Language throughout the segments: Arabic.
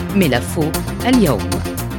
ملف اليوم.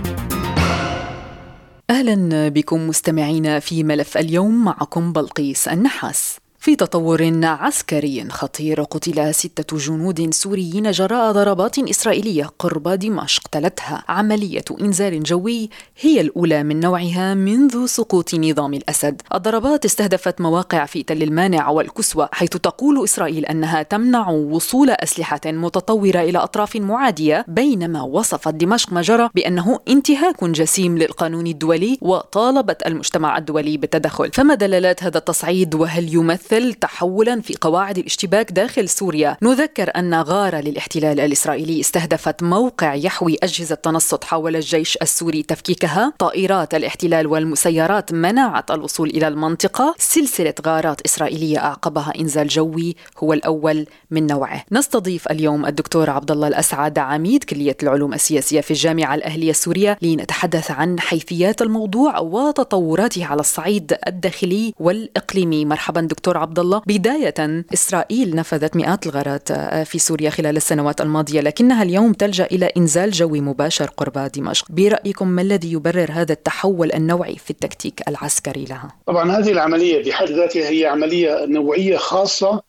أهلا بكم مستمعين في ملف اليوم، معكم بلقيس النحاس. في تطور عسكري خطير قتل 6 جنود سوريين جراء ضربات إسرائيلية قرب دمشق تلتها عملية إنزال جوي هي الأولى من نوعها منذ سقوط نظام الأسد. الضربات استهدفت مواقع في تل المانع والكسوة، حيث تقول إسرائيل أنها تمنع وصول أسلحة متطورة إلى أطراف معادية، بينما وصفت دمشق ما جرى بأنه انتهاك جسيم للقانون الدولي وطالبت المجتمع الدولي بالتدخل. فما دلالات هذا التصعيد، وهل يمثل تحولا في قواعد الاشتباك داخل سوريا؟ نذكر أن غارة للاحتلال الإسرائيلي استهدفت موقع يحوي أجهزة تنصت حاول الجيش السوري تفكيكها. طائرات الاحتلال والمسيرات منعت الوصول إلى المنطقة. سلسلة غارات إسرائيلية أعقبها إنزال جوي هو الأول من نوعه. نستضيف اليوم الدكتور عبد الله الأسعد، عميد كلية العلوم السياسية في الجامعة الأهلية السورية، لنتحدث عن حيثيات الموضوع وتطوراته على الصعيد الداخلي والإقليمي. مرحبا دكتور عبد الله. بداية، إسرائيل نفذت مئات الغارات في سوريا خلال السنوات الماضية، لكنها اليوم تلجأ إلى إنزال جوي مباشر قرب دمشق. برأيكم ما الذي يبرر هذا التحول النوعي في التكتيك العسكري لها؟ طبعا هذه العملية بحد ذاتها هي عملية نوعية خاصة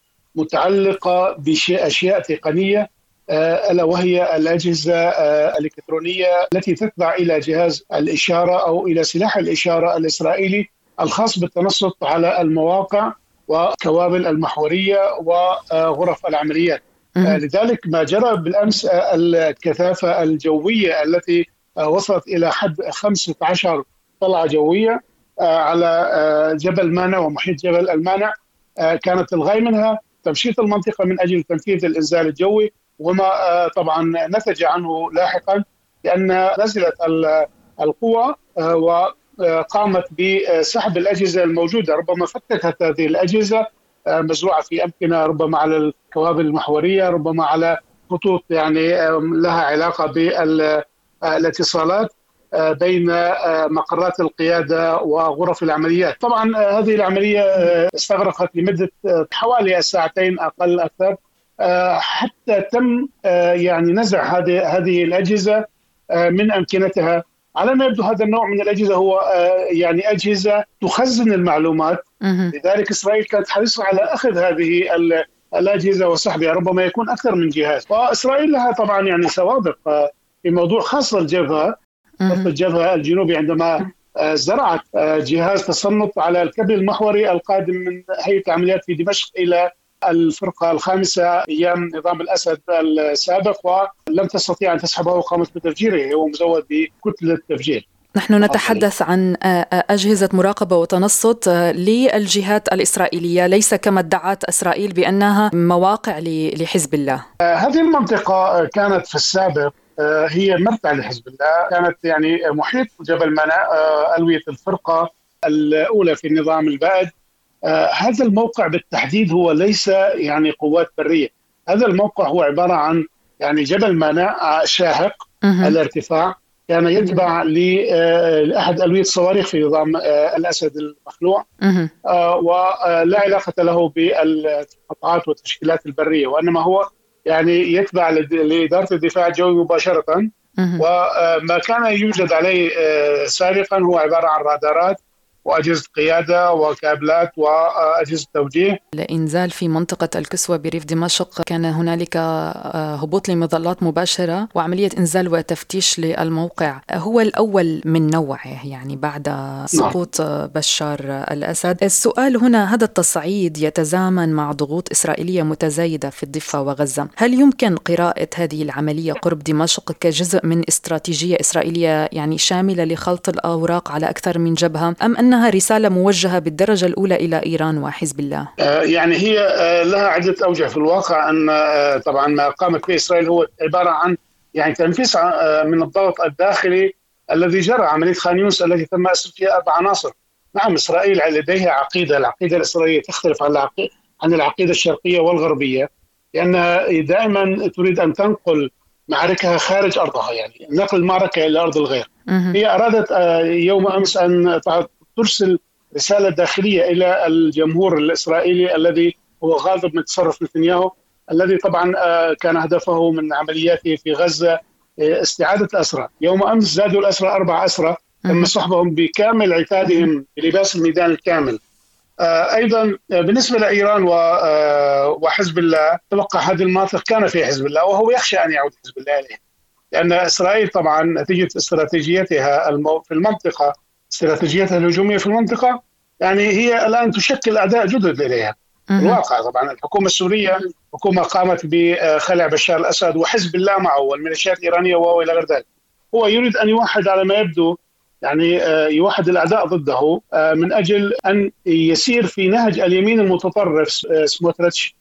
متعلقة بأشياء تقنية، ألا وهي الأجهزة الإلكترونية التي تتبع إلى جهاز الإشارة أو إلى سلاح الإشارة الإسرائيلي الخاص بالتنصت على المواقع وكوابل المحورية وغرف العمليات. لذلك ما جرى بالأمس الكثافة الجوية التي وصلت إلى حد 15 طلعة جوية على جبل مانع ومحيط جبل المانع، كانت الغاية منها تمشيط المنطقة من أجل تنفيذ الإنزال الجوي، وما طبعا نتج عنه لاحقا لأن نزلت القوى وقامت بسحب الأجهزة الموجودة. ربما فتكت هذه الأجهزة مزروعة في أمكنة، ربما على الكوابل المحورية، ربما على خطوط يعني لها علاقة بالاتصالات بين مقرات القيادة وغرف العمليات. طبعا هذه العملية استغرقت لمدة حوالي ساعتين أقل أكثر حتى تم يعني نزع هذه الأجهزة من أمكنتها. على ما يبدو هذا النوع من الأجهزة هو يعني أجهزة تخزن المعلومات، لذلك إسرائيل كانت حريصة على أخذ هذه الأجهزة وسحبها، ربما يكون أكثر من جهاز. وإسرائيل لها طبعا يعني سوابق في موضوع خاصة الجبهة الجنوبي، عندما زرعت جهاز تصنت على الكابل المحوري القادم من هيئة العمليات في دمشق إلى الفرقة الخامسة أيام نظام الأسد السابق، ولم تستطيع أن تسحبه وقامت بتفجيره. هو مزود بكتلة تفجير. نحن نتحدث عن أجهزة مراقبة وتنصت للجهات الإسرائيلية، ليس كما ادعت إسرائيل بأنها مواقع لحزب الله. هذه المنطقة كانت في السابق هي مرتع لحزب الله، كانت يعني محيط جبل منع ألوية الفرقة الأولى في النظام البائد. هذا الموقع بالتحديد هو ليس يعني قوات برية، هذا الموقع هو عبارة عن يعني جبل مانع شاهق الارتفاع، كان يتبع لأحد ألوية الصواريخ في نظام الأسد المخلوع، ولا علاقة له بالقطاعات والتشكيلات البرية، وإنما هو يعني يتبع لإدارة الدفاع الجوي مباشرة. وما كان يوجد عليه سابقا هو عبارة عن رادارات وأجهزة قيادة وكابلات وأجهزة توجيه. الإنزال في منطقة الكسوة بريف دمشق كان هنالك هبوط لمظلات مباشرة وعملية إنزال وتفتيش للموقع، هو الأول من نوعه يعني بعد سقوط بشار الأسد. السؤال هنا، هذا التصعيد يتزامن مع ضغوط إسرائيلية متزايدة في الضفة وغزة. هل يمكن قراءة هذه العملية قرب دمشق كجزء من استراتيجية إسرائيلية يعني شاملة لخلط الأوراق على أكثر من جبهة، أم أنها رسالة موجهة بالدرجة الأولى إلى إيران وحزب الله؟ يعني هي لها عدة أوجه. في الواقع أن طبعا ما قامت به إسرائيل هو عبارة عن يعني تنفيذ من الضغط الداخلي الذي جرى. عملية خان يونس التي تم أسر فيها 4 عناصر. نعم، إسرائيل لديها عقيدة، العقيدة الإسرائيلية تختلف عن العقيدة الشرقية والغربية، لأنها دائما تريد أن تنقل معركها خارج أرضها، يعني نقل المعركة إلى أرض الغير. هي أرادت يوم أمس أن ترسل رسالة داخلية إلى الجمهور الإسرائيلي الذي هو غاضب من تصرف نتنياهو، الذي طبعا كان هدفه من عملياته في غزة استعادة الأسرى. يوم أمس زادوا الأسرى 4 أسرى تم سحبهم بكامل عتادهم بلباس الميدان الكامل. أيضا بالنسبة لإيران وحزب الله، توقع هذه المناطق كان فيها حزب الله وهو يخشى أن يعود حزب الله إليه، لأن إسرائيل طبعا نتيجة استراتيجيتها في المنطقة، استراتيجيتها الهجومية في المنطقة، يعني هي الآن تشكل أعداء جدد إليها. الواقع طبعا الحكومة السورية حكومة قامت بخلع بشار الأسد وحزب الله معه والميليشيات الإيرانية وإلى غير ذلك. هو يريد أن يوحد على ما يبدو، يعني يوحد الأعداء ضده من أجل أن يسير في نهج اليمين المتطرف سموتريتش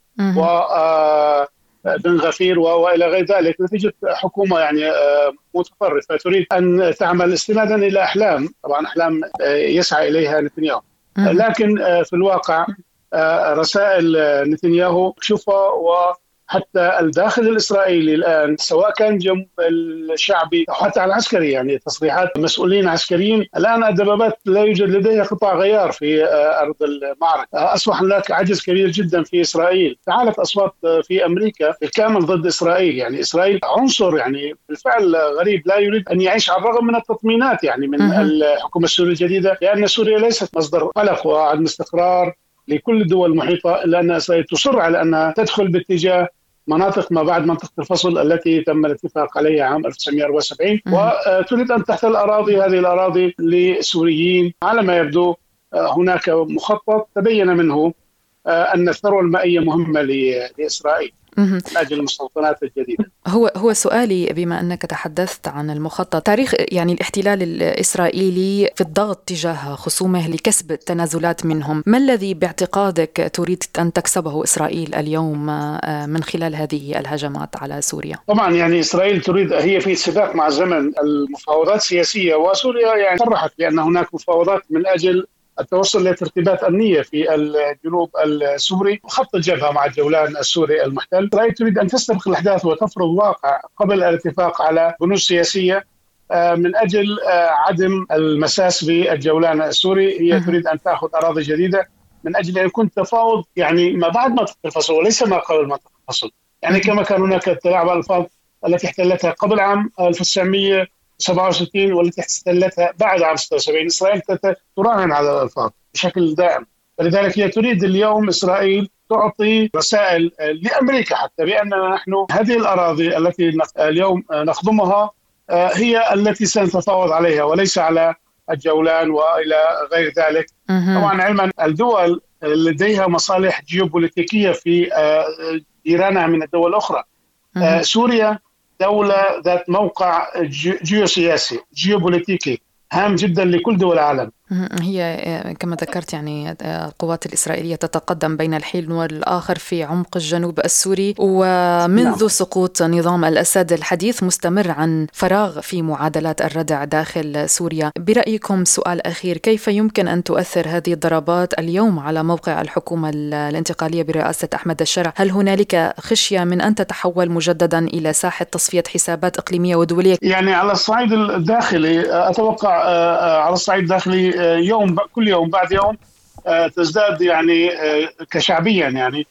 وبن غفير وإلى غير ذلك، نتيجة حكومة يعني متطرفة تريد أن تعمل استنادا إلى أحلام، طبعا أحلام يسعى إليها نتنياهو. لكن في الواقع رسائل نتنياهو شوفها، وحتى الداخل الإسرائيلي الآن سواء كان جنب الشعبي أو حتى العسكري، يعني تصريحات مسؤولين عسكريين الآن الدبابات لا يوجد لديها قطع غيار في أرض المعركة. أصبح هناك عجز كبير جدا في إسرائيل. تعالت أصوات في أمريكا بالكامل ضد إسرائيل، يعني إسرائيل عنصر يعني بالفعل غريب لا يريد أن يعيش على الرغم من التطمينات يعني من الحكومة السورية الجديدة، لأن سوريا ليست مصدر قلق وعدم استقرار لكل الدول المحيطة، إلا أن إسرائيل تصر على أنها تدخل باتجاه مناطق ما بعد منطقة الفصل التي تم الاتفاق عليها عام 1974 وتريد أن تحتل هذه الأراضي لسوريين. على ما يبدو هناك مخطط تبين منه أن الثروة المائية مهمة لإسرائيل من أجل المستوطنات الجديدة. هو سؤالي، بما أنك تحدثت عن المخطط، تاريخ يعني الاحتلال الإسرائيلي في الضغط تجاه خصومه لكسب التنازلات منهم، ما الذي باعتقادك تريد أن تكسبه إسرائيل اليوم من خلال هذه الهجمات على سوريا؟ طبعا يعني إسرائيل تريد، هي في سباق مع زمن المفاوضات السياسية، وسوريا يعني صرحت بأن هناك مفاوضات من أجل التوصل لترتيبات أمنية في الجنوب السوري وخط الجبهة مع الجولان السوري المحتل. إسرائيل تريد أن تستبق الأحداث وتفرض واقع قبل الاتفاق على بنود سياسية من أجل عدم المساس بالجولان السوري. هي تريد أن تأخذ أراضي جديدة من أجل أن يكون تفاوض يعني ما بعد منطقة الفصل وليس ما قبل منطقة الفصل، يعني كما كان هناك تلاعب الألفاظ التي احتلتها قبل عام 1967 والتي احتلتها بعد عام 76. إسرائيل تراهن على الألفاظ بشكل دائم، فلذلك هي تريد اليوم إسرائيل تعطي رسائل لأمريكا حتى بأننا نحن هذه الأراضي التي اليوم نخضمها هي التي سنتفاوض عليها وليس على الجولان وإلى غير ذلك. طبعا علما الدول لديها مصالح جيوبوليتيكية في جيرانها من الدول الأخرى. سوريا دولة ذات موقع جيوسياسي جيوبوليتيكي هام جدا لكل دول العالم. هي كما ذكرت يعني القوات الإسرائيلية تتقدم بين الحين والآخر في عمق الجنوب السوري، ومنذ سقوط نظام الأسد الحديث مستمر عن فراغ في معادلات الردع داخل سوريا. برأيكم سؤال أخير، كيف يمكن أن تؤثر هذه الضربات اليوم على موقع الحكومة الانتقالية برئاسة أحمد الشرع؟ هل هنالك خشية من أن تتحول مجددا إلى ساحة تصفية حسابات إقليمية ودولية؟ يعني على الصعيد الداخلي أتوقع على الصعيد الداخلي كل يوم بعد يوم تزداد يعني كشعبيا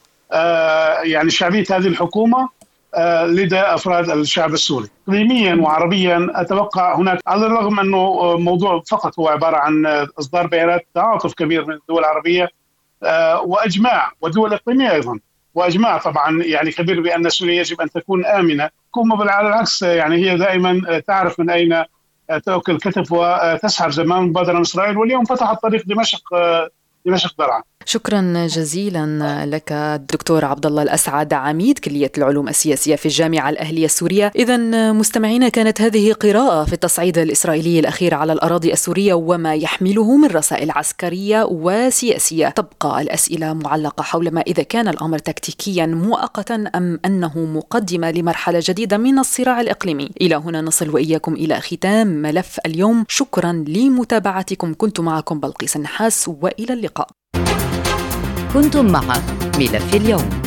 يعني شعبية هذه الحكومة لدى أفراد الشعب السوري. إقليميا وعربيا أتوقع هناك، على الرغم أنه موضوع فقط هو عبارة عن إصدار بيانات، تعاطف كبير من الدول العربية وإجماع، ودول إقليمية أيضا وإجماع طبعا يعني كبير بأن سوريا يجب أن تكون آمنة. حكومة على العكس يعني هي دائما تعرف من أين تأكل كتف وتسحب زمان مبادرة من إسرائيل، واليوم فتحت طريق دمشق درعا. شكرا جزيلا لك الدكتور عبد الله الأسعد، عميد كلية العلوم السياسية في الجامعة الأهلية السورية. إذن مستمعينا، كانت هذه قراءة في التصعيد الإسرائيلي الأخير على الأراضي السورية وما يحمله من رسائل عسكرية وسياسية. تبقى الأسئلة معلقة حول ما إذا كان الأمر تكتيكيا مؤقتا أم أنه مقدمة لمرحلة جديدة من الصراع الإقليمي. إلى هنا نصل وإياكم إلى ختام ملف اليوم. شكرا لمتابعتكم، كنت معكم بلقيس النحاس، وإلى اللقاء. كنتم مع ملف اليوم.